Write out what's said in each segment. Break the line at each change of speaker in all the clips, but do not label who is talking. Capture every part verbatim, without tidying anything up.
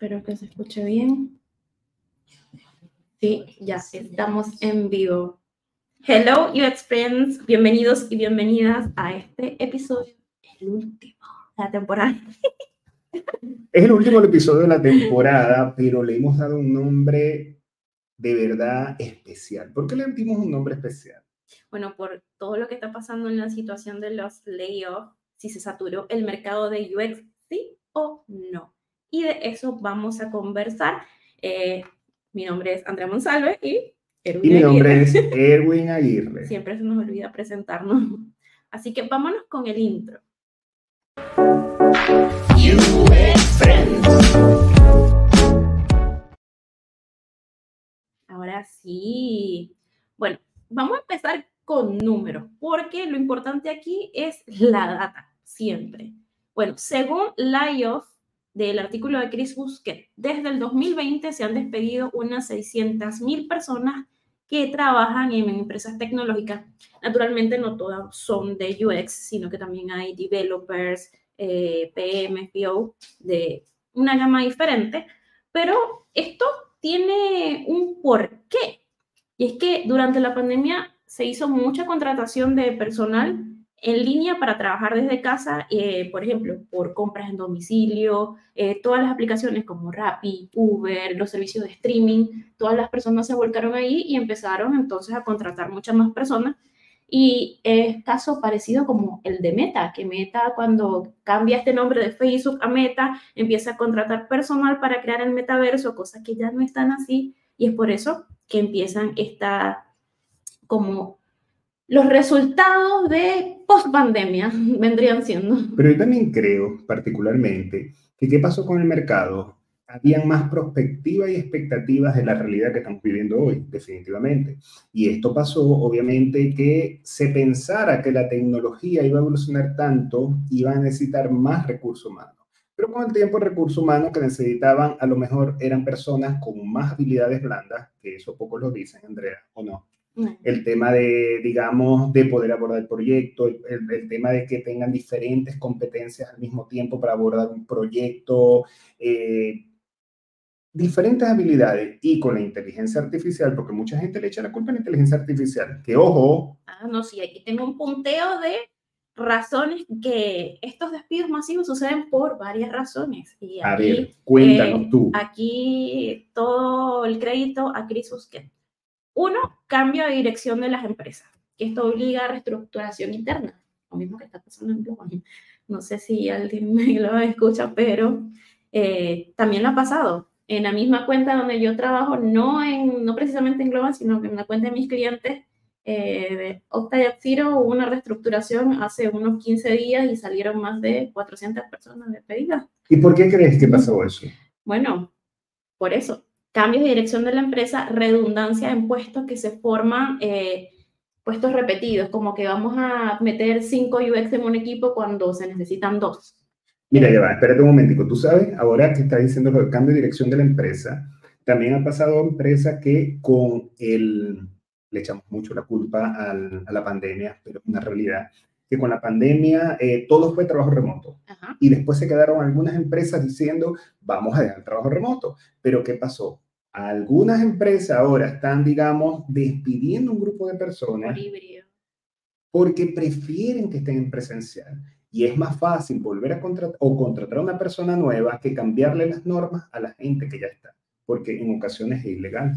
Espero que se escuche bien. Sí, ya estamos en vivo. Hello, U X Friends. Bienvenidos y bienvenidas a este episodio, el último de la temporada.
Es el último episodio de la temporada, pero le hemos dado un nombre de verdad especial. ¿Por qué le dimos un nombre especial?
Bueno, por todo lo que está pasando en la situación de los layoffs, si se saturó el mercado de U X, sí o no. Y de eso vamos a conversar. Eh, mi nombre es Andrea Monsalve y
Y mi nombre es Erwin Aguirre.
Siempre se nos olvida presentarnos. Así que vámonos con el intro. U X Friends. Ahora sí. Bueno, vamos a empezar con números, porque lo importante aquí es la data, siempre. Bueno, según Layoff, del artículo de Chris Busquet, desde el dos mil veinte se han despedido unas seiscientas mil personas que trabajan en empresas tecnológicas. Naturalmente no todas son de U X, sino que también hay developers, eh, P M, P O, de una gama diferente, pero esto tiene un porqué. Y es que durante la pandemia se hizo mucha contratación de personal en línea para trabajar desde casa, eh, por ejemplo, por compras en domicilio, eh, todas las aplicaciones como Rappi, Uber, los servicios de streaming, todas las personas se volcaron ahí y empezaron entonces a contratar muchas más personas. Y es caso parecido como el de Meta, que Meta cuando cambia este nombre de Facebook a Meta, empieza a contratar personal para crear el metaverso, cosas que ya no están así, y es por eso que empiezan esta, como los resultados de post-pandemia vendrían siendo.
Pero yo también creo, particularmente, que qué pasó con el mercado. Habían más perspectivas y expectativas de la realidad que estamos viviendo hoy, definitivamente. Y esto pasó, obviamente, que se pensara que la tecnología iba a evolucionar tanto, iba a necesitar más recursos humanos. Pero con el tiempo, el recurso humano que necesitaban, a lo mejor eran personas con más habilidades blandas, que eso pocos lo dicen, Andrea, ¿o no? El tema de, digamos, de poder abordar el proyecto, el, el, el, tema de que tengan diferentes competencias al mismo tiempo para abordar un proyecto, eh, diferentes habilidades y con la inteligencia artificial, porque mucha gente le echa la culpa a la inteligencia artificial, que ojo.
Ah, no, sí, aquí tengo un punteo de razones que estos despidos masivos suceden por varias razones. Y aquí,
a ver, cuéntanos
eh,
tú.
Aquí todo el crédito a Chris Busquet. Uno, cambio de dirección de las empresas, que esto obliga a reestructuración interna, lo mismo que está pasando en Global. No sé si alguien me lo escucha, pero eh, también lo ha pasado. En la misma cuenta donde yo trabajo, no, en, no precisamente en Global, sino que en la cuenta de mis clientes, eh, de Okta y AppZero, hubo una reestructuración hace unos quince días y salieron más de cuatrocientas personas despedidas.
¿Y por qué crees que pasó eso?
Bueno, por eso, cambios de dirección de la empresa, redundancia en puestos que se forman, eh, puestos repetidos, como que vamos a meter cinco U X en un equipo cuando se necesitan dos.
Mira, ya va, espérate un momentico. Tú sabes, ahora que estás diciendo lo del cambio de dirección de la empresa, también ha pasado a empresas que con el, le echamos mucho la culpa al, a la pandemia, pero es una realidad, que con la pandemia eh, todo fue trabajo remoto.
Ajá.
Y después se quedaron algunas empresas diciendo, vamos a dejar el trabajo remoto. Pero ¿qué pasó? Algunas empresas ahora están, digamos, despidiendo un grupo de personas
Por híbrido,
porque prefieren que estén en presencial. Y es más fácil volver a contratar o contratar a una persona nueva que cambiarle las normas a la gente que ya está, porque en ocasiones es ilegal.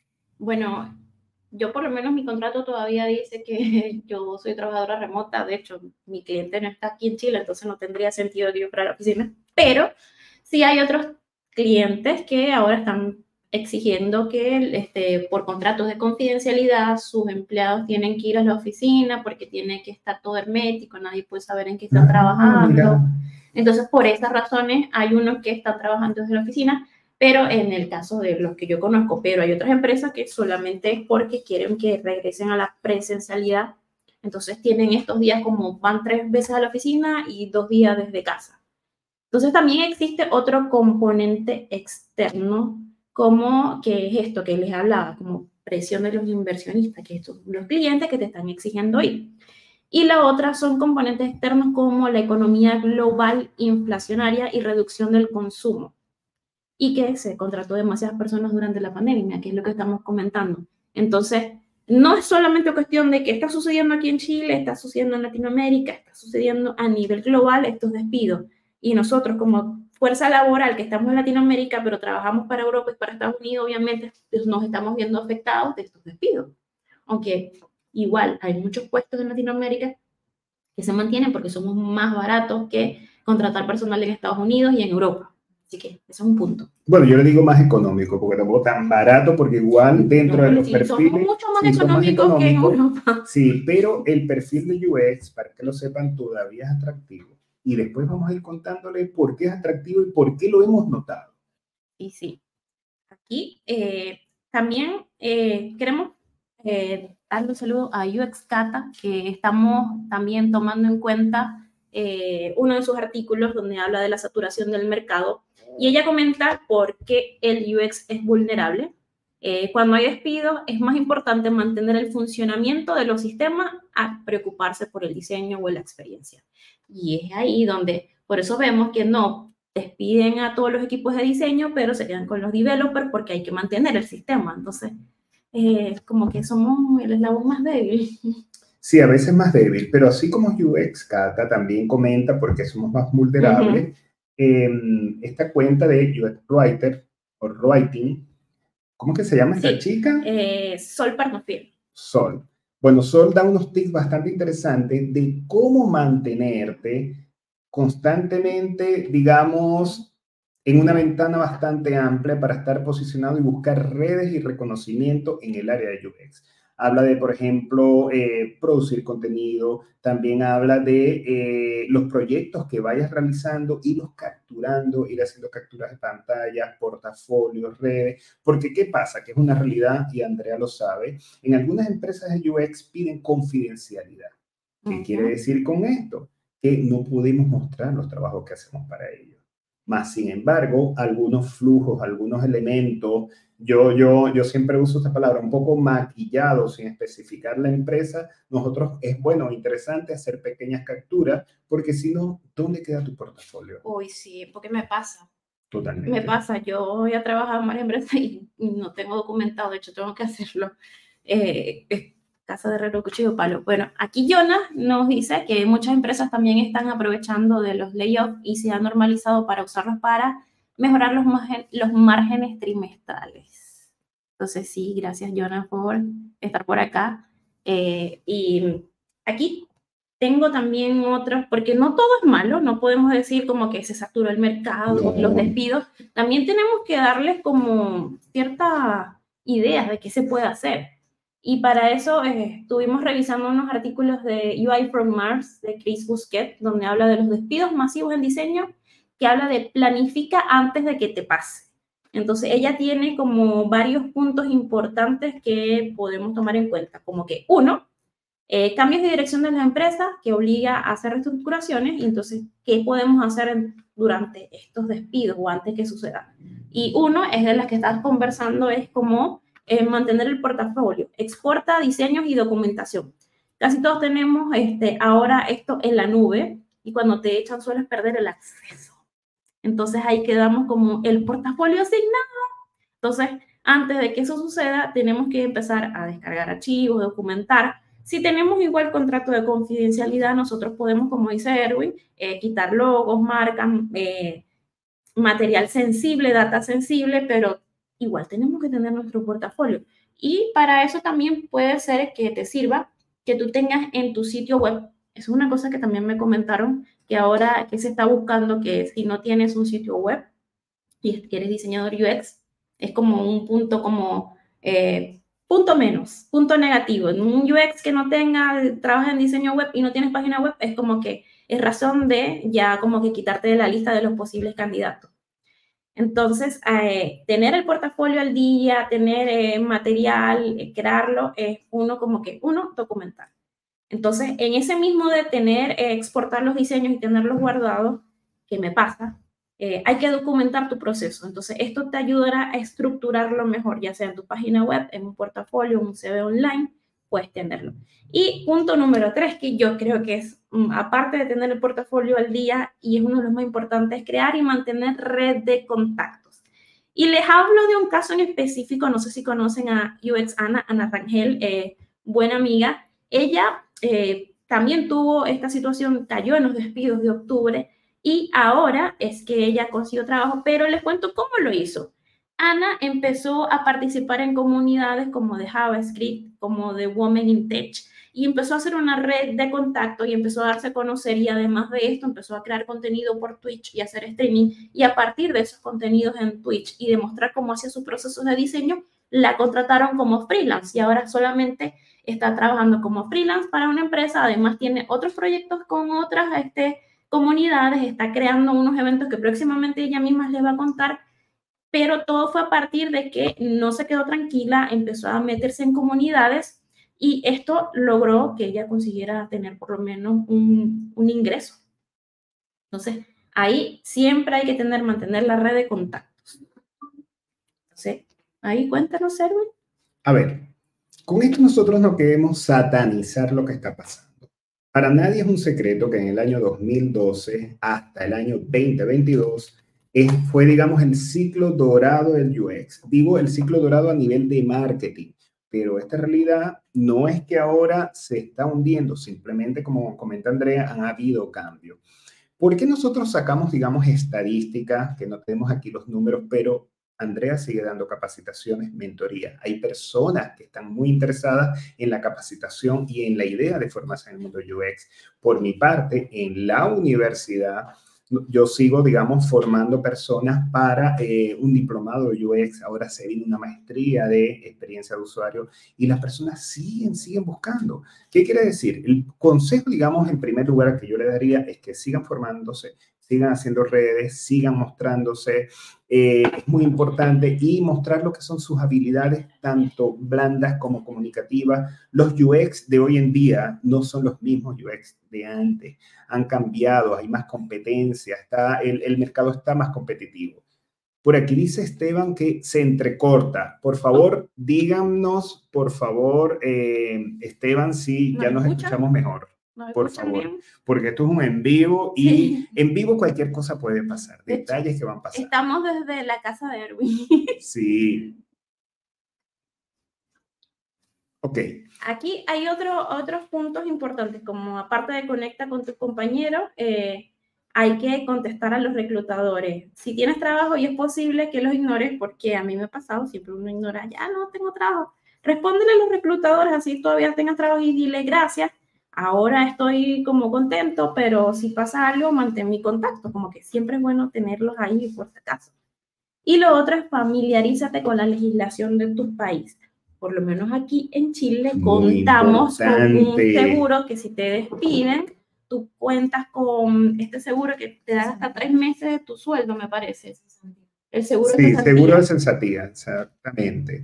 Bueno, yo por lo menos mi contrato todavía dice que yo soy trabajadora remota. De hecho, mi cliente no está aquí en Chile, entonces no tendría sentido que yo fuera a la oficina. Pero sí hay otros clientes que ahora están exigiendo que este, por contratos de confidencialidad sus empleados tienen que ir a la oficina porque tiene que estar todo hermético, nadie puede saber en qué están ah, trabajando. Mira. Entonces, por esas razones, hay unos que están trabajando desde la oficina, pero en el caso de los que yo conozco, pero hay otras empresas que solamente es porque quieren que regresen a la presencialidad. Entonces tienen estos días como van tres veces a la oficina y dos días desde casa. Entonces también existe otro componente externo, como que es esto que les hablaba, como presión de los inversionistas, que son los clientes que te están exigiendo ir. Y la otra son componentes externos como la economía global inflacionaria y reducción del consumo. y que se contrató demasiadas personas durante la pandemia, que es lo que estamos comentando. Entonces, no es solamente cuestión de que está sucediendo aquí en Chile, está sucediendo en Latinoamérica, está sucediendo a nivel global estos despidos. Y nosotros como fuerza laboral que estamos en Latinoamérica, pero trabajamos para Europa y para Estados Unidos, obviamente pues nos estamos viendo afectados de estos despidos. Aunque igual hay muchos puestos en Latinoamérica que se mantienen porque somos más baratos que contratar personal en Estados Unidos y en Europa. Así que ese es un punto.
Bueno, yo le digo más económico, porque tampoco tan barato, porque igual dentro
No,
de los
sí,
perfiles...
somos mucho más
sí, son más
económicos que en
económicos,
Europa.
sí, pero el perfil de U X, para que lo sepan, todavía es atractivo. Y después vamos a ir contándole por qué es atractivo y por qué lo hemos notado.
Y sí, aquí eh, también eh, queremos eh, darle un saludo a U X Cata, que estamos también tomando en cuenta eh, uno de sus artículos donde habla de la saturación del mercado, y ella comenta por qué el U X es vulnerable. Eh, cuando hay despidos, es más importante mantener el funcionamiento de los sistemas a preocuparse por el diseño o la experiencia. Y es ahí donde, por eso vemos que no despiden a todos los equipos de diseño, pero se quedan con los developers porque hay que mantener el sistema. Entonces, eh, como que somos el eslabón más débil.
Sí, a veces más débil, pero así como U X, Cata también comenta porque somos más vulnerables. Uh-huh. eh, esta cuenta de U X Writer o Writing, ¿cómo que se llama esta
sí,
chica?
Eh, Sol Parnofil.
Sol. Bueno, Sol da unos tips bastante interesantes de cómo mantenerte constantemente, digamos, en una ventana bastante amplia para estar posicionado y buscar redes y reconocimiento en el área de U X. Habla de, por ejemplo, eh, producir contenido, también habla de eh, los proyectos que vayas realizando, irlos capturando, ir haciendo capturas de pantalla, portafolios, redes, porque ¿qué pasa? Que es una realidad y Andrea lo sabe, en algunas empresas de U X piden confidencialidad. ¿Qué uh-huh. quiere decir con esto? Que no podemos mostrar los trabajos que hacemos para ellos. Más sin embargo, algunos flujos, algunos elementos, yo, yo, yo siempre uso esta palabra, un poco maquillado, sin especificar la empresa, nosotros es bueno, interesante hacer pequeñas capturas, porque si no, ¿dónde queda tu portafolio?
Uy, sí, porque me pasa.
Totalmente.
Me pasa, yo voy a trabajar en varias empresas y no tengo documentado, de hecho tengo que hacerlo. Eh, casa de herrero, cuchillo, palo. Bueno, aquí Jonas nos dice que muchas empresas también están aprovechando de los layoffs y se han normalizado para usarlos para mejorar los, margen, los márgenes trimestrales. Entonces, sí, gracias Jonas por estar por acá. Eh, y aquí tengo también otros, porque no todo es malo, no podemos decir como que se saturó el mercado, no. Los despidos. También tenemos que darles como ciertas ideas de qué se puede hacer. Y para eso eh, estuvimos revisando unos artículos de U I from Mars de Chris Busquet, donde habla de los despidos masivos en diseño, que habla de planifica antes de que te pase. Entonces, ella tiene como varios puntos importantes que podemos tomar en cuenta, como que uno, eh, cambios de dirección de la empresa que obliga a hacer reestructuraciones, y entonces, ¿qué podemos hacer en, durante estos despidos o antes que suceda? Y uno es de las que estás conversando, es como Eh, mantener el portafolio, exporta diseños y documentación. Casi todos tenemos este, ahora esto en la nube y cuando te echan sueles perder el acceso. Entonces ahí quedamos como el portafolio asignado. Entonces, antes de que eso suceda, tenemos que empezar a descargar archivos, documentar. Si tenemos igual contrato de confidencialidad, nosotros podemos, como dice Erwin, eh, quitar logos, marcas, eh, material sensible, data sensible, pero igual tenemos que tener nuestro portafolio. Y para eso también puede ser que te sirva que tú tengas en tu sitio web. Es una cosa que también me comentaron, que ahora que se está buscando, que si no tienes un sitio web y eres diseñador U X, es como un punto como eh, punto menos, punto negativo. En un U X que no tenga, trabaja en diseño web y no tienes página web, es como que es razón de ya como que quitarte de la lista de los posibles candidatos. Entonces, eh, tener el portafolio al día, tener eh, material, eh, crearlo, es uno como que, uno, documentar. Entonces, en ese mismo de tener, eh, exportar los diseños y tenerlos guardados, que me pasa, eh, hay que documentar tu proceso. Entonces, esto te ayudará a estructurarlo mejor, ya sea en tu página web, en un portafolio, un C V online, puedes tenerlo. Y punto número tres, que yo creo que es, aparte de tener el portafolio al día, y es uno de los más importantes, crear y mantener red de contactos. Y les hablo de un caso en específico, no sé si conocen a U X Ana, Ana Rangel, eh, buena amiga. Ella eh, también tuvo esta situación, cayó en los despidos de octubre y ahora es que ella consiguió trabajo, pero les cuento cómo lo hizo. Ana empezó a participar en comunidades como de JavaScript, como de Women in Tech, y empezó a hacer una red de contacto y empezó a darse a conocer, y además de esto empezó a crear contenido por Twitch y hacer streaming, y a partir de esos contenidos en Twitch y demostrar cómo hacía sus procesos de diseño, la contrataron como freelance y ahora solamente está trabajando como freelance para una empresa. Además tiene otros proyectos con otras este, comunidades, está creando unos eventos que próximamente ella misma les va a contar, pero todo fue a partir de que no se quedó tranquila, empezó a meterse en comunidades y esto logró que ella consiguiera tener por lo menos un, un ingreso. Entonces, ahí siempre hay que tener, mantener la red de contactos. Entonces, ahí cuéntanos, Erwin.
A ver, con esto nosotros no queremos satanizar lo que está pasando. Para nadie es un secreto que en el año dos mil doce hasta el año veinte veintidós es, fue, digamos, el ciclo dorado del U X. Digo el ciclo dorado a nivel de marketing, pero esta realidad no es que ahora se está hundiendo, simplemente, como comenta Andrea, han habido cambios. ¿Por qué nosotros sacamos, digamos, estadísticas, que no tenemos aquí los números, pero Andrea sigue dando capacitaciones, mentoría? Hay personas que están muy interesadas en la capacitación y en la idea de formarse en el mundo U X. Por mi parte, en la universidad, yo sigo, digamos, formando personas para eh, un diplomado de U X. Ahora se viene una maestría de experiencia de usuario y las personas siguen, siguen buscando. ¿Qué quiere decir? El consejo, digamos, en primer lugar que yo le daría es que sigan formándose, sigan haciendo redes, sigan mostrándose. Eh, es muy importante y mostrar lo que son sus habilidades, tanto blandas como comunicativas. Los U X de hoy en día no son los mismos U X de antes. Han cambiado, hay más competencia, está, el, el mercado está más competitivo. Por aquí dice Esteban que se entrecorta. Por favor, díganos, por favor, eh, Esteban, si ya nos escuchamos mejor. Por favor, bien, porque esto es un en vivo y sí, en vivo cualquier cosa puede pasar, de detalles hecho, que van pasando.
Estamos desde la casa de Erwin.
Sí. Ok.
Aquí hay otro, otros puntos importantes, como aparte de conecta con tus compañeros, eh, hay que contestar a los reclutadores. Si tienes trabajo y es posible que los ignores, porque a mí me ha pasado, siempre uno ignora, ya no tengo trabajo. Respóndele a los reclutadores, así todavía tengas trabajo, y dile gracias. Ahora estoy como contento, pero si pasa algo, mantén mi contacto, como que siempre es bueno tenerlos ahí por si acaso. Y lo otro es familiarízate con la legislación de tu país. Por lo menos aquí en Chile
Muy
contamos
importante.
con un seguro que si te despiden, tú cuentas con este seguro que te da hasta tres meses de tu sueldo, me parece. El seguro
sí,
de cesantía.
Seguro de cesantía, exactamente.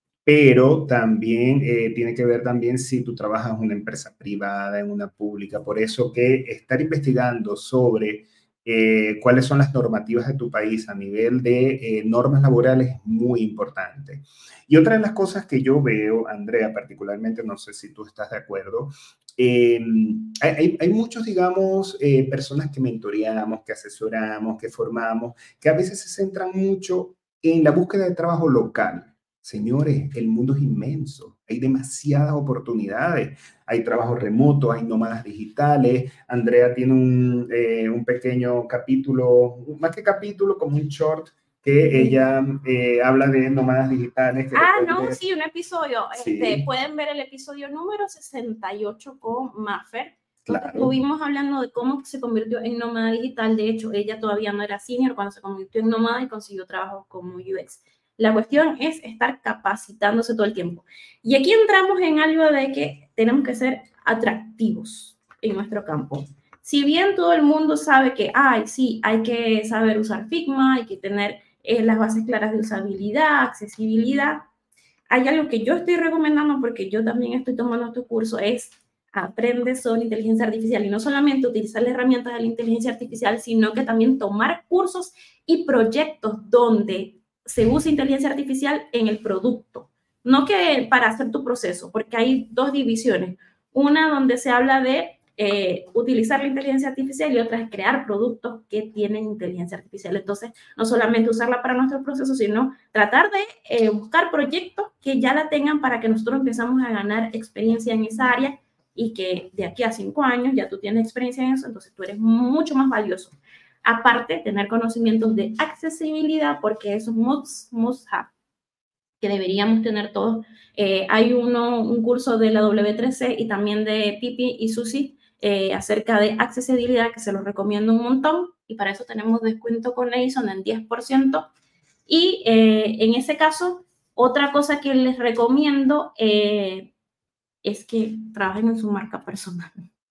Pero también eh, tiene que ver también si tú trabajas en una empresa privada, en una pública. Por eso que estar investigando sobre eh, cuáles son las normativas de tu país a nivel de eh, normas laborales es muy importante. Y otra de las cosas que yo veo, Andrea, particularmente, no sé si tú estás de acuerdo, eh, hay, hay muchos, digamos, eh, personas que mentoreamos, que asesoramos, que formamos, que a veces se centran mucho en la búsqueda de trabajo local. Señores, el mundo es inmenso, hay demasiadas oportunidades, hay trabajo remoto, hay nómadas digitales. Andrea tiene un, eh, un pequeño capítulo, más que capítulo, como un short, que ella eh, habla de nómadas digitales. Que
ah, no, ver. sí, un episodio.
Sí.
Este, pueden ver el episodio número sesenta y ocho con Maffer.
Claro.
Estuvimos hablando de cómo se convirtió en nómada digital. De hecho, ella todavía no era senior cuando se convirtió en nómada y consiguió trabajo como U X. La cuestión es estar capacitándose todo el tiempo. Y aquí entramos en algo de que tenemos que ser atractivos en nuestro campo. Si bien todo el mundo sabe que, ay, sí, hay que saber usar Figma, hay que tener eh, las bases claras de usabilidad, accesibilidad, hay algo que yo estoy recomendando porque yo también estoy tomando este curso, es aprende sobre inteligencia artificial y no solamente utilizar las herramientas de la inteligencia artificial, sino que también tomar cursos y proyectos donde se usa inteligencia artificial en el producto, no que para hacer tu proceso, porque hay dos divisiones. Una donde se habla de eh, utilizar la inteligencia artificial y otra es crear productos que tienen inteligencia artificial. Entonces, no solamente usarla para nuestros procesos, sino tratar de eh, buscar proyectos que ya la tengan para que nosotros empezamos a ganar experiencia en esa área y que de aquí a cinco años ya tú tienes experiencia en eso, entonces tú eres mucho más valioso. Aparte, tener conocimientos de accesibilidad, porque eso es must, must have, que deberíamos tener todos. Eh, hay uno, un curso de la W tres C y también de Pipi y Susi eh, acerca de accesibilidad, que se los recomiendo un montón, y para eso tenemos descuento con Edison en diez por ciento. Y eh, en ese caso, otra cosa que les recomiendo eh, es que trabajen en su marca personal.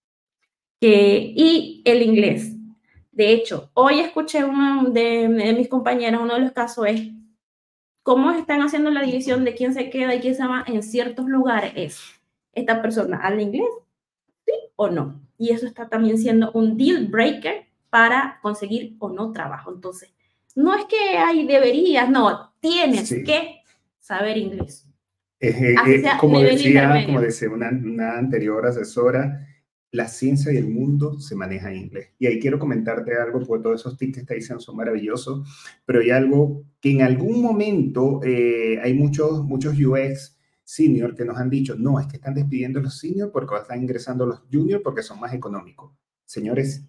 Que, y el inglés. De hecho, hoy escuché uno de, de mis compañeras, uno de los casos es cómo están haciendo la división de quién se queda y quién se va en ciertos lugares. Es, ¿esta persona habla inglés? ¿Sí o no? Y eso está también siendo un deal breaker para conseguir o no trabajo. Entonces, no es que hay deberías, no, tienes sí. que saber inglés.
Eh, eh, como, decía, como decía una, una anterior asesora, la ciencia y el mundo se maneja en inglés. Y ahí quiero comentarte algo, porque todos esos tips que está diciendo son maravillosos, pero hay algo que en algún momento eh, hay muchos, muchos U X senior que nos han dicho, no, es que están despidiendo a los senior porque están ingresando a los junior porque son más económicos. Señores,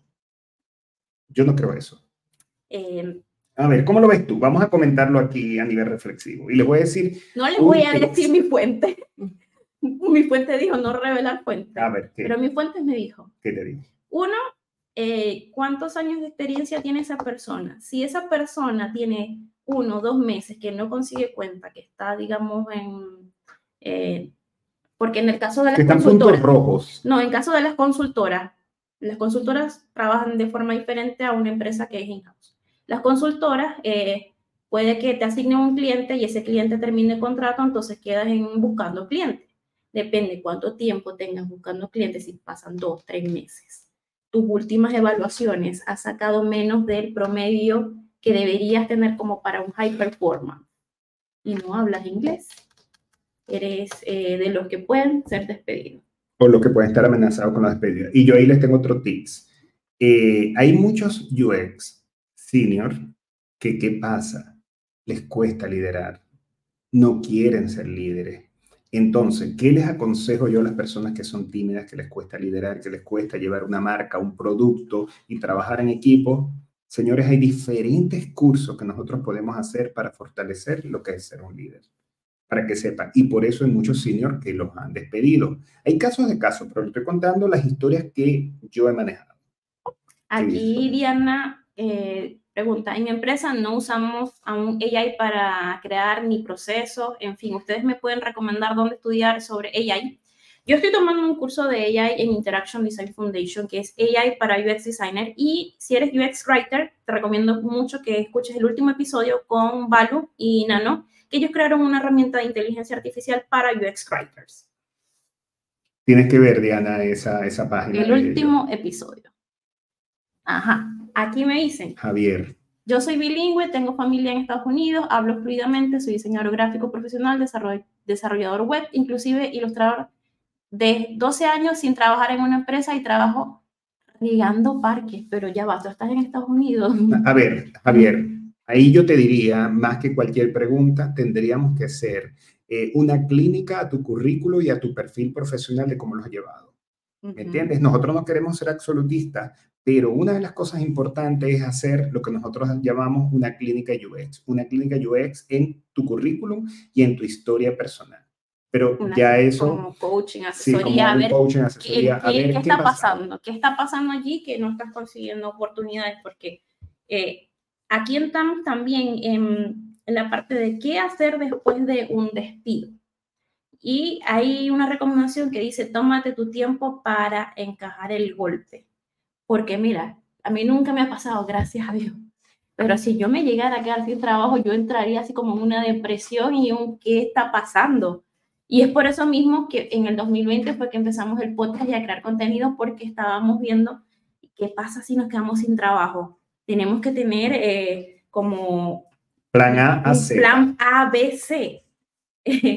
yo no creo eso. Eh, a ver, ¿cómo lo ves tú? Vamos a comentarlo aquí a nivel reflexivo. Y les voy a decir...
No les voy a decir mi fuente. Mi fuente dijo no revelar fuente.
A ver, ¿qué?
Pero mi fuente me dijo.
¿Qué te dijo?
Uno, eh, ¿cuántos años de experiencia tiene esa persona? Si esa persona tiene uno o dos meses que no consigue cuenta, que está, digamos, en... Eh, porque en el caso de las
que están
consultoras...
puntos rojos.
No, en caso de las consultoras, las consultoras trabajan de forma diferente a una empresa que es in-house. Las consultoras, eh, puede que te asignen un cliente y ese cliente termine el contrato, entonces quedas en buscando clientes. Depende cuánto tiempo tengas buscando clientes, si pasan dos, tres meses. Tus últimas evaluaciones has sacado menos del promedio que deberías tener como para un high performance y no hablas inglés. Eres eh, de los que pueden ser despedidos.
O los que pueden estar amenazados con la despedida. Y yo ahí les tengo otro tips. Eh, hay muchos U X senior que, ¿qué pasa? Les cuesta liderar. No quieren ser líderes. Entonces, ¿qué les aconsejo yo a las personas que son tímidas, que les cuesta liderar, que les cuesta llevar una marca, un producto y trabajar en equipo? Señores, hay diferentes cursos que nosotros podemos hacer para fortalecer lo que es ser un líder, para que sepan. Y por eso hay muchos seniors que los han despedido. Hay casos de casos, pero estoy contando las historias que yo he manejado.
Aquí Diana eh, pregunta, en mi empresa no usamos aún A I para crear ni procesos, en fin, ustedes me pueden recomendar dónde estudiar sobre A I. Yo estoy tomando un curso de A I en Interaction Design Foundation, que es A I para U X Designer, y si eres U X Writer, te recomiendo mucho que escuches el último episodio con Balu y Nano, que ellos crearon una herramienta de inteligencia artificial para U X Writers.
Tienes que ver, Diana, esa, esa página.
El último episodio. Ajá, aquí me dicen.
Javier.
Yo soy bilingüe, tengo familia en Estados Unidos, hablo fluidamente, soy diseñador gráfico profesional, desarrollador web, inclusive ilustrador de doce años sin trabajar en una empresa y trabajo regando parques, pero ya va, tú estás en Estados Unidos.
A ver, Javier, ahí yo te diría, más que cualquier pregunta, tendríamos que hacer eh, una clínica a tu currículo y a tu perfil profesional de cómo lo has llevado. ¿Me uh-huh. entiendes? Nosotros no queremos ser absolutistas, pero una de las cosas importantes es hacer lo que nosotros llamamos una clínica U X, una clínica U X en tu currículum y en tu historia personal. Pero una, ya eso...
Como coaching, asesoría,
sí, como
a ver,
coaching, asesoría,
¿qué,
a ver
qué,
qué
está
pasa?
pasando? ¿Qué está pasando allí que no estás consiguiendo oportunidades? Porque eh, aquí estamos también en, en la parte de qué hacer después de un despido. Y hay una recomendación que dice, tómate tu tiempo para encajar el golpe. Porque mira, a mí nunca me ha pasado, gracias a Dios. Pero si yo me llegara a quedar sin trabajo, yo entraría así como en una depresión y un ¿qué está pasando? Y es por eso mismo que en el dos mil veinte fue que empezamos el podcast y a crear contenido, porque estábamos viendo qué pasa si nos quedamos sin trabajo. Tenemos que tener eh, como
plan A a
un
Z.
plan A, B, C.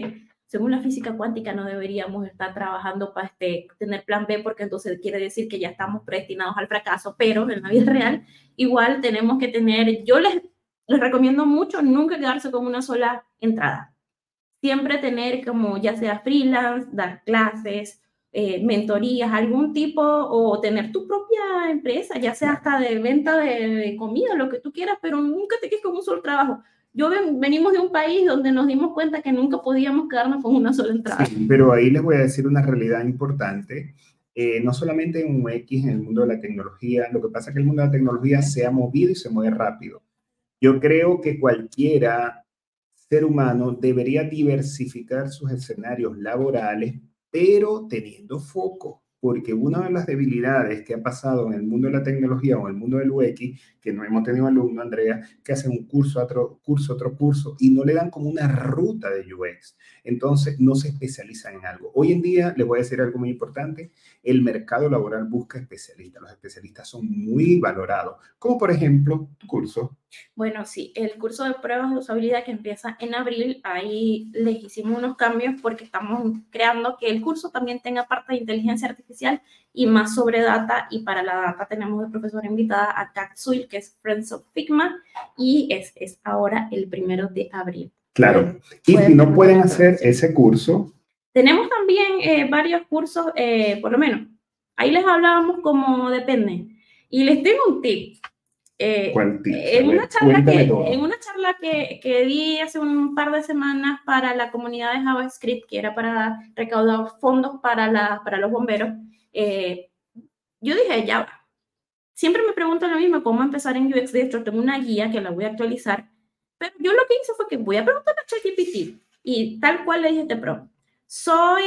según la física cuántica no deberíamos estar trabajando para este, tener plan B, porque entonces quiere decir que ya estamos predestinados al fracaso, pero en la vida real igual tenemos que tener, yo les, les recomiendo mucho nunca quedarse con una sola entrada. Siempre tener como ya sea freelance, dar clases, eh, mentorías, algún tipo, o tener tu propia empresa, ya sea hasta de venta de, de comida, lo que tú quieras, pero nunca te quedes con un solo trabajo. Yo ven, venimos de un país donde nos dimos cuenta que nunca podíamos quedarnos con una sola entrada.
Sí, pero ahí les voy a decir una realidad importante. Eh, no solamente en U X, en el mundo de la tecnología, lo que pasa es que el mundo de la tecnología se ha movido y se mueve rápido. Yo creo que cualquiera ser humano debería diversificar sus escenarios laborales, pero teniendo foco, porque una de las debilidades que ha pasado en el mundo de la tecnología o en el mundo del U X, que no hemos tenido alumnos, Andrea, que hacen un curso, otro curso, otro curso, y no le dan como una ruta de U X. Entonces, no se especializan en algo. Hoy en día, les voy a decir algo muy importante, el mercado laboral busca especialistas. Los especialistas son muy valorados, como por ejemplo tu curso.
Bueno, sí, el curso de pruebas de usabilidad que empieza en abril, ahí les hicimos unos cambios porque estamos creando que el curso también tenga parte de inteligencia artificial y más sobre data, y para la data tenemos de profesora invitada a Kat Suil, que es Friends of Figma, y es, es ahora el primero de abril.
Claro,
Pueden,
y
pueden
si no pueden hacer ese curso.
Tenemos también eh, varios cursos, eh, por lo menos, ahí les hablábamos como depende, y les tengo un tip. Eh,
¿Cuál tips?
en, una charla que,
todo.
en una charla que, que di hace un par de semanas para la comunidad de JavaScript, que era para recaudar fondos para, la, para los bomberos, eh, yo dije, ya, siempre me preguntan lo mismo, cómo empezar en U X. De hecho, tengo una guía que la voy a actualizar, pero yo lo que hice fue que voy a preguntar a ChatGPT y tal cual le dije este prompt. Soy,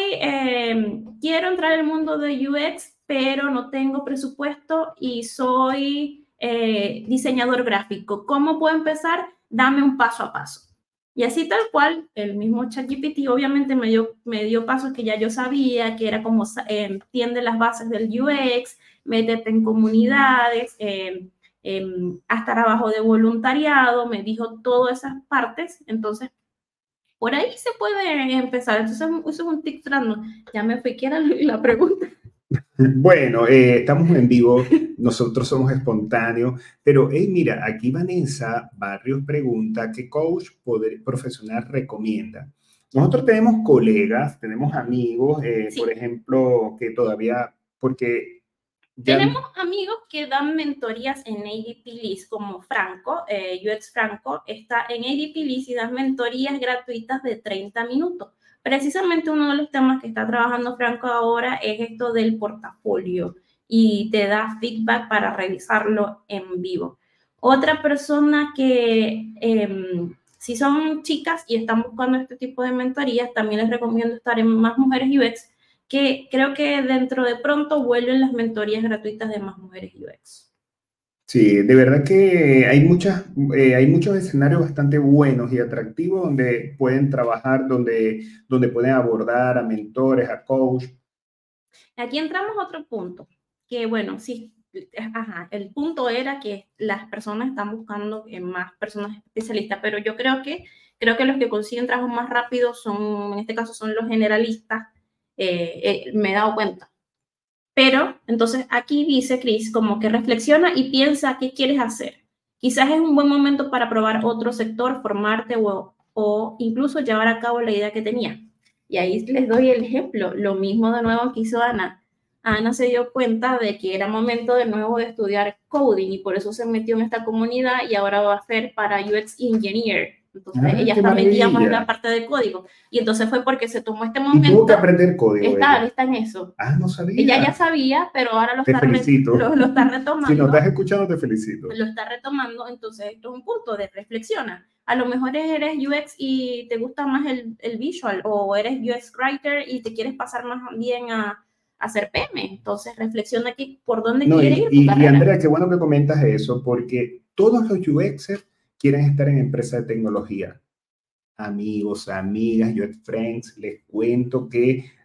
eh, quiero entrar al mundo de U X, pero no tengo presupuesto y soy eh, diseñador gráfico. ¿Cómo puedo empezar? Dame un paso a paso. Y así tal cual, el mismo ChatGPT obviamente me dio, me dio pasos que ya yo sabía, que era como eh, entiende las bases del U X, métete en comunidades, eh, eh, hasta trabajo de voluntariado, me dijo todas esas partes. Entonces, por ahí se puede empezar. Entonces, eso es un tic random. Ya me fui, ¿qué era la pregunta?
Bueno, eh, estamos en vivo, nosotros somos espontáneos, pero hey, mira, aquí Vanessa Barrios pregunta, ¿qué coach poder, profesional recomienda? Nosotros tenemos colegas, tenemos amigos, eh,
Sí.
por ejemplo, que todavía, porque
ya... Tenemos amigos que dan mentorías en A D P List, como Franco, eh, U X Franco, está en A D P List y dan mentorías gratuitas de treinta minutos. Precisamente uno de los temas que está trabajando Franco ahora es esto del portafolio y te da feedback para revisarlo en vivo. Otra persona que, eh, si son chicas y están buscando este tipo de mentorías, también les recomiendo estar en Más Mujeres U X, que creo que dentro de pronto vuelven las mentorías gratuitas de Más Mujeres U X.
Sí, de verdad que hay, muchas, eh, hay muchos escenarios bastante buenos y atractivos donde pueden trabajar, donde, donde pueden abordar a mentores, a coach.
Aquí entramos a otro punto, que bueno, sí, ajá, el punto era que las personas están buscando más personas especialistas, pero yo creo que, creo que los que consiguen trabajo más rápido son, en este caso, son los generalistas, eh, eh, me he dado cuenta. Pero entonces aquí dice Chris como que reflexiona y piensa qué quieres hacer. Quizás es un buen momento para probar otro sector, formarte o, o incluso llevar a cabo la idea que tenía. Y ahí les doy el ejemplo. Lo mismo de nuevo que hizo Ana. Ana se dio cuenta de que era momento de nuevo de estudiar coding y por eso se metió en esta comunidad y ahora va a ser para U X Engineer. Entonces
Ah,
ella está metida más en la parte de código. Y entonces fue porque se tomó este momento.
Y tuvo que aprender código.
Está, está en eso.
Ah, no sabía.
Ella ya sabía, pero ahora lo,
te
está,
felicito.
Re, lo, lo está retomando.
Si no estás escuchando, te felicito.
Lo está retomando, entonces esto es un punto de reflexiona. A lo mejor eres U X y te gusta más el, el visual, o eres U X writer y te quieres pasar más bien a, a hacer P M. Entonces reflexiona aquí por dónde
no,
quiere
y,
ir tu
y,
carrera.
Y Andrea, qué bueno que comentas eso, porque todos los UXers quieren estar en empresas de tecnología. Amigos, amigas, U X Friends, les cuento que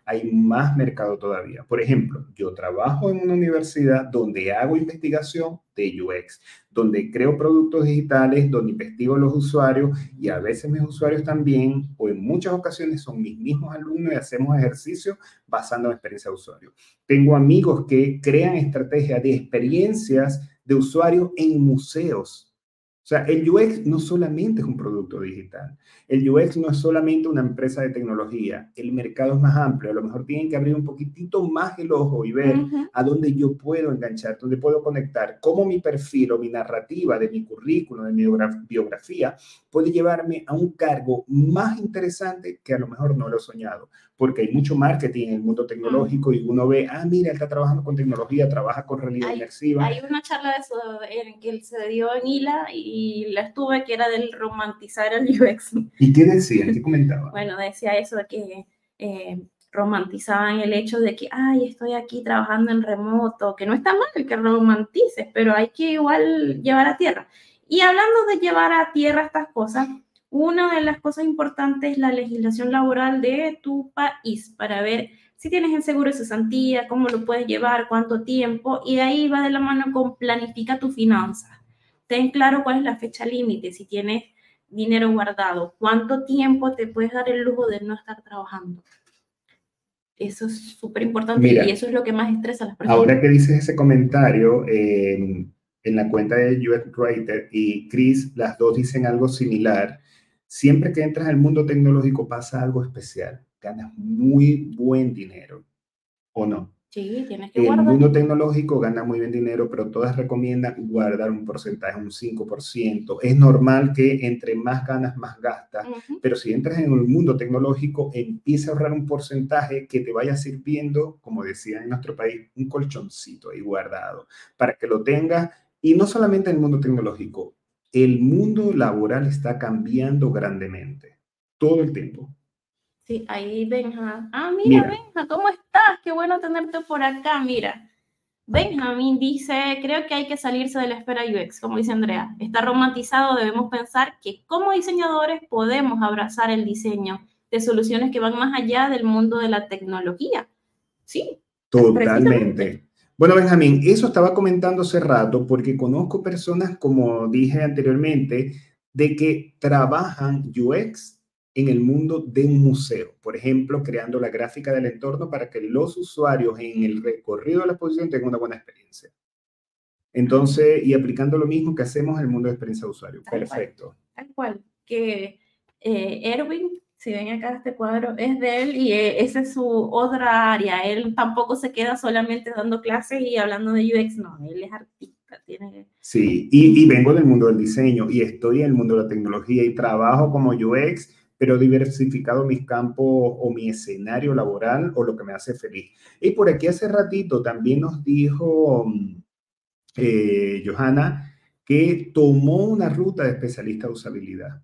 hay más mercado todavía. Por ejemplo, yo trabajo en una universidad donde hago investigación de U X, donde creo productos digitales, donde investigo a los usuarios y a veces mis usuarios también, o en muchas ocasiones son mis mismos alumnos y hacemos ejercicios basando en la experiencia de usuario. Tengo amigos que crean estrategias de experiencias de usuarios en museos. O sea, el U X no solamente es un producto digital. El U X no es solamente una empresa de tecnología. El mercado es más amplio. A lo mejor tienen que abrir un poquitito más el ojo y ver
Ujú.
a dónde yo puedo enganchar, dónde puedo conectar, cómo mi perfil o mi narrativa de mi currículum, de mi biografía, puede llevarme a un cargo más interesante que a lo mejor no lo he soñado. Porque hay mucho marketing en el mundo tecnológico y uno ve, ah, mira, él está trabajando con tecnología, trabaja con realidad
Hay,
inmersiva.
hay una charla de eso en que él se dio en I L A y la estuve, que era del romantizar el U X.
¿Y qué decían? ¿Qué comentaban?
Bueno, decía eso de que eh, romantizaban el hecho de que, ay, estoy aquí trabajando en remoto, que no está mal que romantices, pero hay que igual llevar a tierra. Y hablando de llevar a tierra estas cosas, una de las cosas importantes es la legislación laboral de tu país para ver si tienes el seguro de cesantía, cómo lo puedes llevar, cuánto tiempo, y de ahí va de la mano con planifica tu finanzas. Ten claro cuál es la fecha límite, si tienes dinero guardado, cuánto tiempo te puedes dar el lujo de no estar trabajando. Eso es súper importante y eso es lo que más estresa a las personas.
Ahora que dices ese comentario, eh, en la cuenta de U X Writer y Chris, las dos dicen algo similar. Siempre que entras al mundo tecnológico pasa algo especial. Ganas muy buen dinero, ¿o no?
Sí, tienes que
El
guardar.
mundo tecnológico gana muy bien dinero, pero todas recomiendan guardar un porcentaje, un cinco por ciento. Es normal que entre más ganas, más gastas,
Uh-huh.
pero si entras en el mundo tecnológico, empieza a ahorrar un porcentaje que te vaya sirviendo, como decía en nuestro país, un colchoncito ahí guardado, para que lo tengas. Y no solamente en el mundo tecnológico, el mundo laboral está cambiando grandemente, todo el tiempo.
Sí, ahí Benja. Ah, mira, mira, Benja, ¿cómo estás? Qué bueno tenerte por acá, mira. Benjamin dice, creo que hay que salirse de la esfera U X, como dice Andrea. Está romantizado, debemos pensar que como diseñadores podemos abrazar el diseño de soluciones que van más allá del mundo de la tecnología. Sí,
totalmente. Bueno, Benjamín, eso estaba comentando hace rato porque conozco personas, como dije anteriormente, de que trabajan U X en el mundo de un museo. Por ejemplo, creando la gráfica del entorno para que los usuarios en el recorrido de la exposición tengan una buena experiencia. Entonces, y aplicando lo mismo que hacemos en el mundo de experiencia de usuario.
Tal
Perfecto.
Cual, tal cual. Que eh, Erwin, si ven acá este cuadro, es de él y eh, esa es su otra área. Él tampoco se queda solamente dando clases y hablando de U X, no, él es artista. Tiene...
Sí, y, y vengo del mundo del diseño y estoy en el mundo de la tecnología y trabajo como U X, pero diversificado mis campos o mi escenario laboral o lo que me hace feliz. Y por aquí hace ratito también nos dijo eh, Johanna que tomó una ruta de especialista de usabilidad.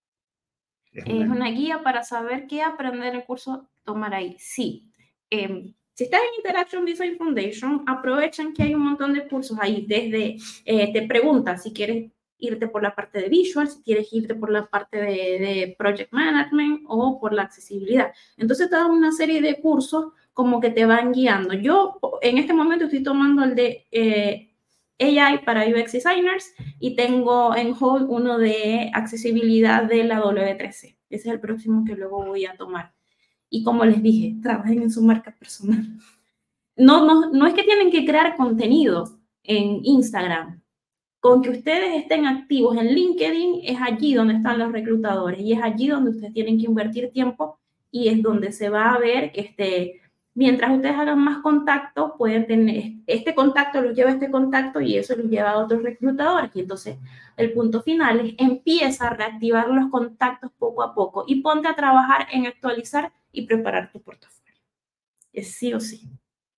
Es una... es una guía para saber qué aprender en el curso tomar ahí. Sí. Eh, si estás en Interaction Design Foundation, aprovechen que hay un montón de cursos ahí. Desde eh, te pregunta si quieres irte por la parte de visual, si quieres irte por la parte de, de project management o por la accesibilidad. Entonces te dan una serie de cursos como que te van guiando. Yo en este momento estoy tomando el de eh, A I para U X designers y tengo en hold uno de accesibilidad de la W tres C. Ese es el próximo que luego voy a tomar. Y como les dije, trabajen en su marca personal. No, no, no es que tienen que crear contenido en Instagram. Con que ustedes estén activos en LinkedIn es allí donde están los reclutadores y es allí donde ustedes tienen que invertir tiempo y es donde se va a ver que este, mientras ustedes hagan más contactos, pueden tener, este contacto los lleva a este contacto y eso los lleva a otros reclutadores. Y entonces el punto final es empieza a reactivar los contactos poco a poco y ponte a trabajar en actualizar y preparar tu portafolio. Es sí o sí.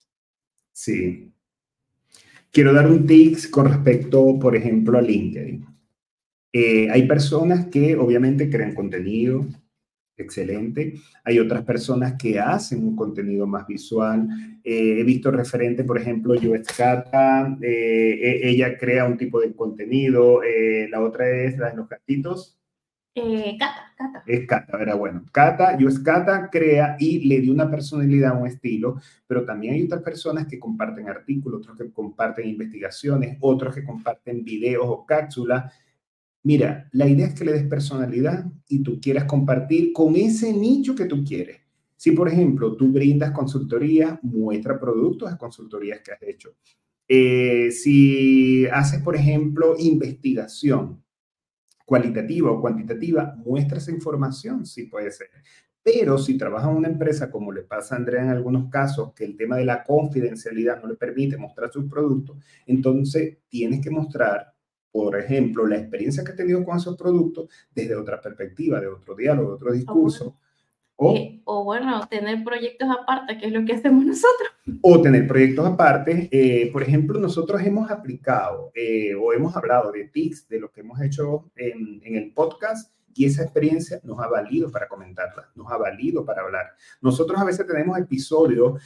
Sí. Quiero dar un tips con respecto, por ejemplo, a LinkedIn. Eh, hay personas que obviamente crean contenido excelente. Hay otras personas que hacen un contenido más visual. Eh, he visto referente, por ejemplo, Yoescata, eh, ella crea un tipo de contenido. Eh, la otra es la de los gatitos.
Eh, Cata, Cata.
Es Cata, era bueno. Cata, yo es Cata, crea y le dio una personalidad, un estilo, pero también hay otras personas que comparten artículos, otros que comparten investigaciones, otros que comparten videos o cápsulas. Mira, la idea es que le des personalidad y tú quieras compartir con ese nicho que tú quieres. Si, por ejemplo, tú brindas consultoría, muestra productos de consultorías que has hecho. Eh, si haces, por ejemplo, investigación cualitativa o cuantitativa, muestra esa información, sí puede ser. Pero si trabaja en una empresa, como le pasa a Andrea en algunos casos, que el tema de la confidencialidad no le permite mostrar sus productos, entonces tienes que mostrar, por ejemplo, la experiencia que has tenido con esos productos desde otra perspectiva, de otro diálogo, de otro
O bueno,
discurso, o
eh, o bueno, tener proyectos aparte, que es lo que hacemos nosotros.
o tener proyectos aparte. Eh, por ejemplo, nosotros hemos aplicado eh, o hemos hablado de tics, de lo que hemos hecho en, en el podcast, y esa experiencia nos ha valido para comentarla, nos ha valido para hablar. Nosotros a veces tenemos episodios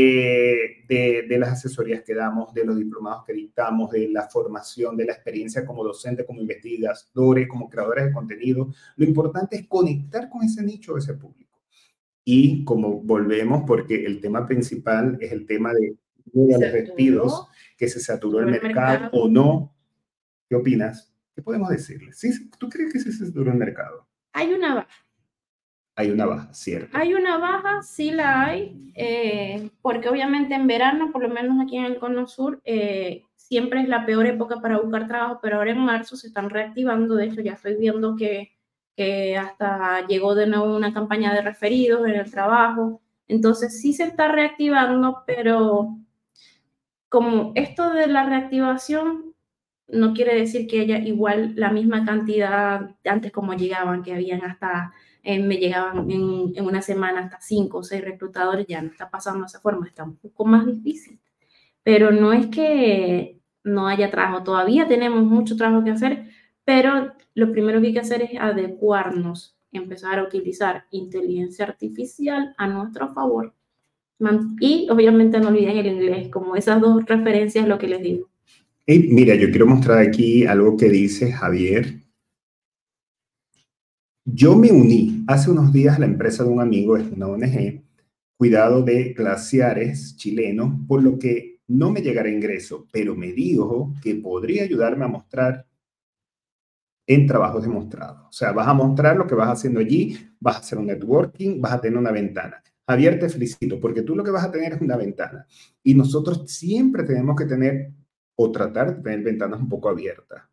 eh, de, de las asesorías que damos, de los diplomados que dictamos, de la formación, de la experiencia como docente, como investigadores, como creadores de contenido. Lo importante es conectar con ese nicho, ese público. Y como volvemos, porque el tema principal es el tema de, de los despidos,
Saturó,
que se saturó el
saturó el
mercado
mercado.
o no. ¿Qué opinas? ¿Qué podemos decirle? ¿Sí, ¿Tú crees que se saturó el mercado?
Hay una baja.
Hay una baja, ¿cierto?
Hay una baja, sí la hay, eh, porque obviamente en verano, por lo menos aquí en el Cono Sur, eh, siempre es la peor época para buscar trabajo, pero ahora en marzo se están reactivando. De hecho, ya estoy viendo que, que hasta llegó de nuevo una campaña de referidos en el trabajo. Entonces sí se está reactivando, pero como esto de la reactivación no quiere decir que haya igual la misma cantidad antes como llegaban, que habían hasta, eh, me llegaban en, en una semana hasta cinco o seis reclutadores, ya no está pasando de esa forma, está un poco más difícil. Pero no es que no haya trabajo, todavía tenemos mucho trabajo que hacer, pero lo primero que hay que hacer es adecuarnos, empezar a utilizar inteligencia artificial a nuestro favor. Y obviamente no olviden el inglés, como esas dos referencias, lo que les digo.
Hey, mira, yo quiero mostrar aquí algo que dice Javier. Yo me uní hace unos días a la empresa de un amigo, es una O N G, cuidado de glaciares chilenos, por lo que no me llegará ingreso, pero me dijo que podría ayudarme a mostrar en trabajos demostrados. O sea, vas a mostrar lo que vas haciendo allí, vas a hacer un networking, vas a tener una ventana. Javier, te felicito, porque tú lo que vas a tener es una ventana. Y nosotros siempre tenemos que tener o tratar de tener ventanas un poco abiertas.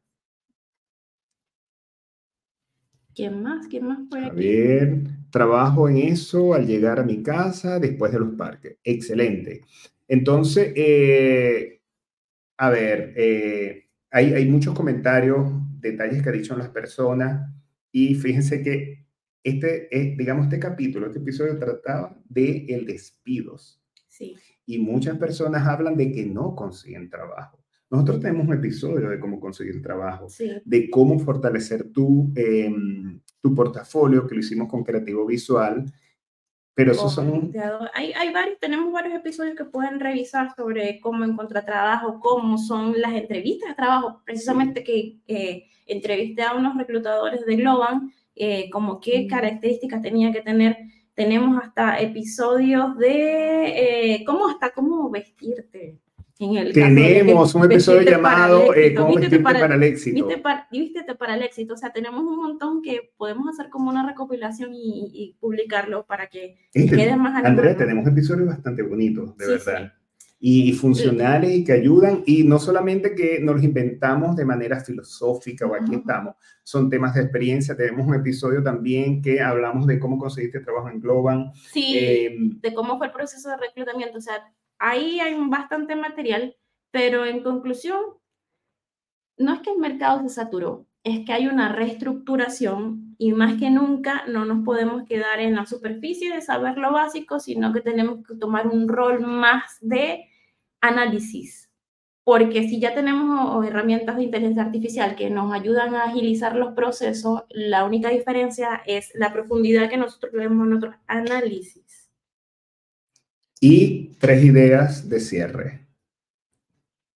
¿Quién más? ¿Quién más por aquí?
Javier, trabajo en eso al llegar a mi casa después de los parques. Excelente. Entonces, eh, a ver, eh, hay, hay muchos comentarios, detalles que han dicho las personas, y fíjense que este, eh, digamos, este capítulo, este episodio trataba de el despidos.
Sí.
Y muchas personas hablan de que no consiguen trabajo. Nosotros tenemos un episodio de cómo conseguir trabajo,
Sí.
de cómo fortalecer tu, eh, tu portafolio, que lo hicimos con Creativo Visual, pero esos son...
Hay, hay varios, tenemos varios episodios que pueden revisar sobre cómo encontrar trabajo, cómo son las entrevistas de trabajo, precisamente sí. que eh, entrevisté a unos reclutadores de Globan, eh, como qué características tenía que tener. Tenemos hasta episodios de eh, cómo hasta cómo vestirte. En el
tenemos
caso de
un episodio llamado eh, ¿Cómo vestirte para, para el éxito?
Vístete para, vístete para el éxito. O sea, tenemos un montón que podemos hacer como una recopilación y, y publicarlo para que
este,
quede más animado.
Andrea, tenemos episodios bastante bonitos, de
sí,
verdad.
Sí.
Y funcionales y que ayudan, y no solamente que nos los inventamos de manera filosófica o aquí estamos, son temas de experiencia. Tenemos un episodio también que hablamos de cómo conseguiste trabajo en Globan.
Sí, eh, de cómo fue el proceso de reclutamiento. O sea, ahí hay bastante material, pero en conclusión, no es que el mercado se saturó, es que hay una reestructuración y más que nunca no nos podemos quedar en la superficie de saber lo básico, sino que tenemos que tomar un rol más de análisis. Porque si ya tenemos herramientas de inteligencia artificial que nos ayudan a agilizar los procesos, la única diferencia es la profundidad que nosotros vemos en nuestros análisis.
Y tres ideas de cierre.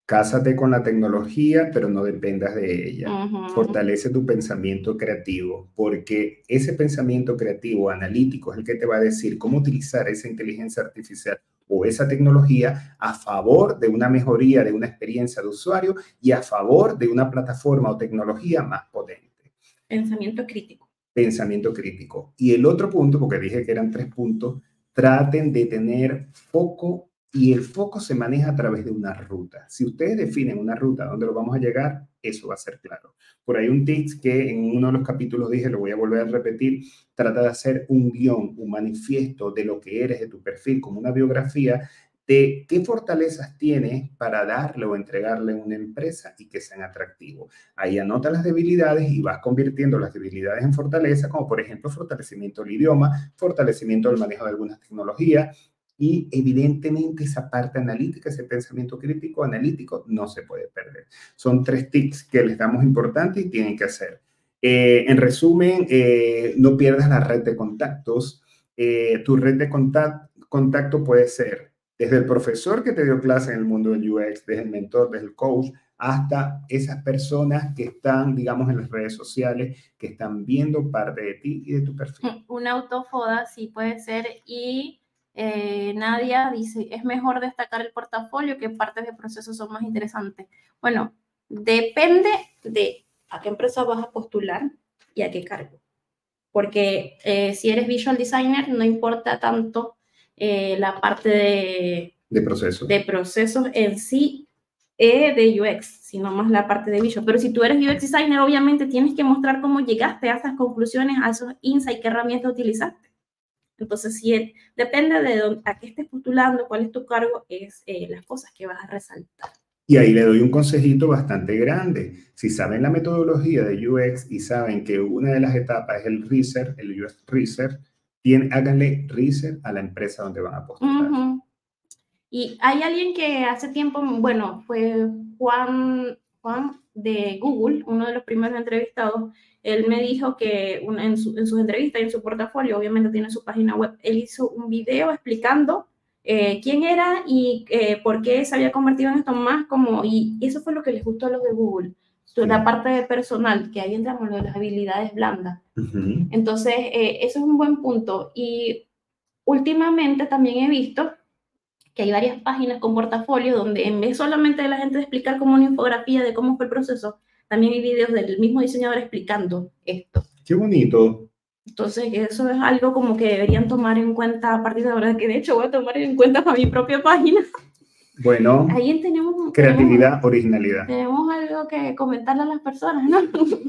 Cásate con la tecnología, pero no dependas de ella.
Ujú.
Fortalece tu pensamiento creativo, porque ese pensamiento creativo, analítico, es el que te va a decir cómo utilizar esa inteligencia artificial o esa tecnología a favor de una mejoría de una experiencia de usuario y a favor de una plataforma o tecnología más potente.
Pensamiento crítico.
Pensamiento crítico. Y el otro punto, porque dije que eran tres puntos, traten de tener foco, y el foco se maneja a través de una ruta. Si ustedes definen una ruta donde lo vamos a llegar, eso va a ser claro. Por ahí un tips que en uno de los capítulos dije, lo voy a volver a repetir, trata de hacer un guión, un manifiesto de lo que eres, de tu perfil, como una biografía, de qué fortalezas tienes para darle o entregarle a una empresa y que sean atractivos. Ahí anota las debilidades y vas convirtiendo las debilidades en fortaleza, como por ejemplo fortalecimiento del idioma, fortalecimiento del manejo de algunas tecnologías, y evidentemente esa parte analítica, ese pensamiento crítico analítico no se puede perder. Son tres tips que les damos importantes y tienen que hacer. Eh, en resumen, eh, no pierdas la red de contactos. Eh, tu red de contact, contacto puede ser desde el profesor que te dio clase en el mundo del U X, desde el mentor, desde el coach, hasta esas personas que están, digamos, en las redes sociales, que están viendo parte de ti y de tu perfil.
Una autofoda sí puede ser. Y eh, Nadia dice, es mejor destacar el portafolio, que partes de procesos son más interesantes. Bueno, depende de a qué empresa vas a postular y a qué cargo. Porque eh, si eres visual designer, no importa tanto eh, la parte de,
de, procesos.
de procesos en sí eh, de U X, sino más la parte de visual. Pero si tú eres U X designer, obviamente tienes que mostrar cómo llegaste a esas conclusiones, a esos insights, qué herramientas utilizaste. Entonces, si el, depende de dónde, a qué estés postulando, cuál es tu cargo, es eh, las cosas que vas a resaltar.
Y ahí le doy un consejito bastante grande. Si saben la metodología de U X y saben que una de las etapas es el research, el U X research, tienen, háganle research a la empresa donde van a postular.
Uh-huh. Y hay alguien que hace tiempo, bueno, fue Juan, Juan de Google, uno de los primeros entrevistados. Él me dijo que una, en, su, en sus entrevistas y en su portafolio, obviamente tiene su página web, él hizo un video explicando eh, quién era y eh, por qué se había convertido en esto más como, y eso fue lo que les gustó a los de Google, sí. La parte de personal, que ahí entramos lo de las habilidades blandas. Uh-huh. Entonces, eh, eso es un buen punto. Y últimamente también he visto que hay varias páginas con portafolios donde en vez solamente de la gente de explicar como una infografía de cómo fue el proceso, también hay videos del mismo diseñador explicando esto.
¡Qué bonito!
Entonces, eso es algo como que deberían tomar en cuenta a partir de ahora, que de hecho voy a tomar en cuenta para mi propia página.
Bueno,
ahí tenemos,
creatividad,
tenemos,
originalidad.
Tenemos algo que comentarle a las personas, ¿no?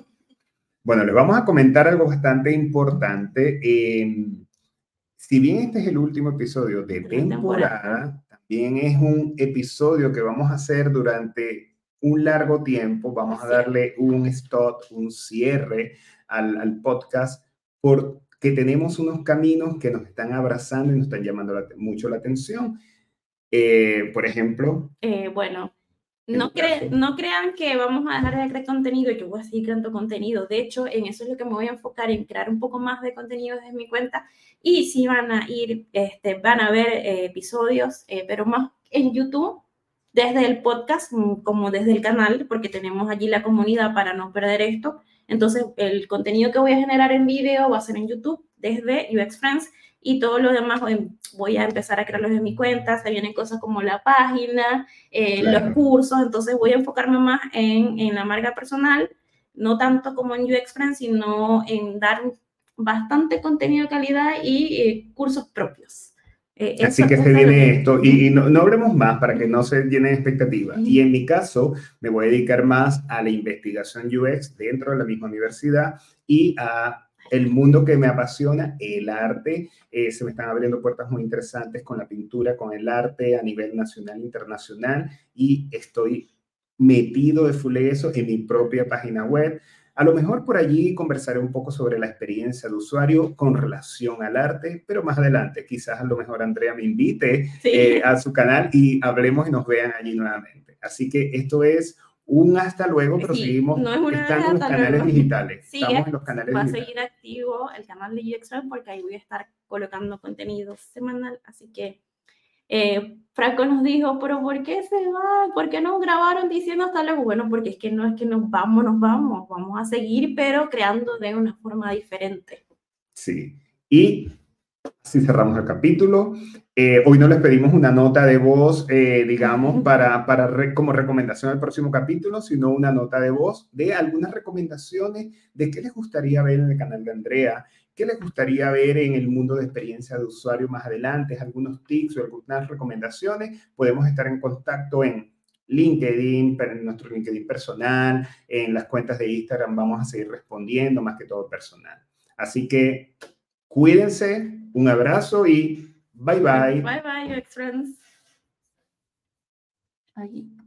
Bueno, les vamos a comentar algo bastante importante. Eh, si bien este es el último episodio de temporada, temporada, también es un episodio que vamos a hacer durante un largo tiempo. Vamos a darle un stop, un cierre al, al podcast, porque tenemos unos caminos que nos están abrazando y nos están llamando la, mucho la atención. Eh, por ejemplo...
Eh, bueno, no, cre no crean que vamos a dejar de crear contenido y que voy a seguir creando contenido. De hecho, en eso es lo que me voy a enfocar, en crear un poco más de contenido desde mi cuenta. Y sí van a ir, este, van a ver eh, episodios, eh, pero más en YouTube, desde el podcast como desde el canal, porque tenemos allí la comunidad para no perder esto. Entonces, el contenido que voy a generar en video va a ser en YouTube, desde U X Friends, y todo lo demás voy a empezar a crearlos en mi cuenta. Se vienen cosas como la página, eh, claro. los cursos, entonces voy a enfocarme más en, en la marca personal, no tanto como en U X Friends, sino en dar bastante contenido de calidad y eh, cursos propios.
Eh, Así eso, que se viene que... esto, y, y no, no hablemos más para que no se llenen expectativas. Y en mi caso, me voy a dedicar más a la investigación U X dentro de la misma universidad y a el mundo que me apasiona, el arte. Eh, se me están abriendo puertas muy interesantes con la pintura, con el arte a nivel nacional e internacional, y estoy metido de full eso en mi propia página web. A lo mejor por allí conversaré un poco sobre la experiencia de usuario con relación al arte, pero más adelante quizás a lo mejor Andrea me invite sí. eh, a su canal y hablemos y nos vean allí nuevamente. Así que esto es un hasta luego, pero sí, seguimos no es una estando en los canales luego. digitales.
Sí,
Estamos en los canales
va
digitales.
a seguir activo el canal de U X Friends porque ahí voy a estar colocando contenido semanal, así que Eh, Franco nos dijo, pero ¿por qué se va? ¿Por qué nos grabaron diciendo hasta luego? Bueno, porque es que no es que nos vamos, nos vamos, vamos a seguir, pero creando de una forma diferente.
Sí. Y así cerramos el capítulo. Eh, hoy no les pedimos una nota de voz, eh, digamos, para, para re, como recomendación al próximo capítulo, sino una nota de voz de algunas recomendaciones de qué les gustaría ver en el canal de Andrea, qué les gustaría ver en el mundo de experiencia de usuario más adelante, algunos tips o algunas recomendaciones. Podemos estar en contacto en LinkedIn, en nuestro LinkedIn personal, en las cuentas de Instagram vamos a seguir respondiendo, más que todo personal. Así que cuídense, un abrazo y bye bye.
Bye bye, U X Friends. Ahí.